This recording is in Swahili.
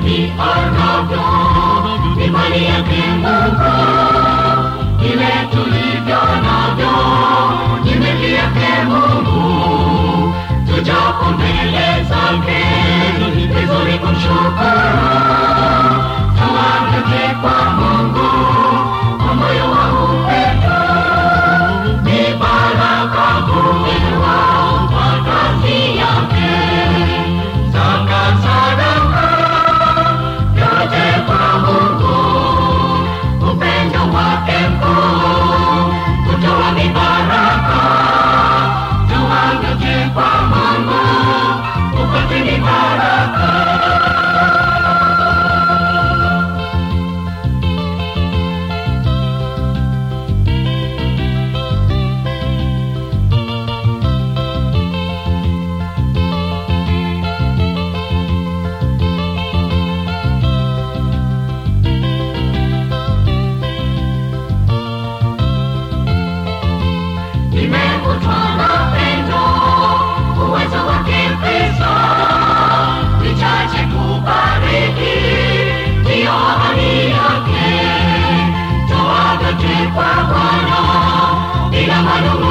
kadri anavyo, imani yake Mungu, ile tulivyo navyo, ni milki yake Mungu. Tujapo mbele zake, vizuri kumshukuru, tuanguke kwa Mungu kwa moyo wa upendo. Ni baraka kupewa kwa kazi yake, zaka sadaka yote kwa Mungu. Upendo wake mkuu kutoa ni baraka, tuanguke kwa Mungu upate ni baraka. Nimevutwa na pendo, uwezo wake Kristo, vichache kubariki, ndiyo ahadi yake. Toa vyote kwa Bwana bila manung'uniko.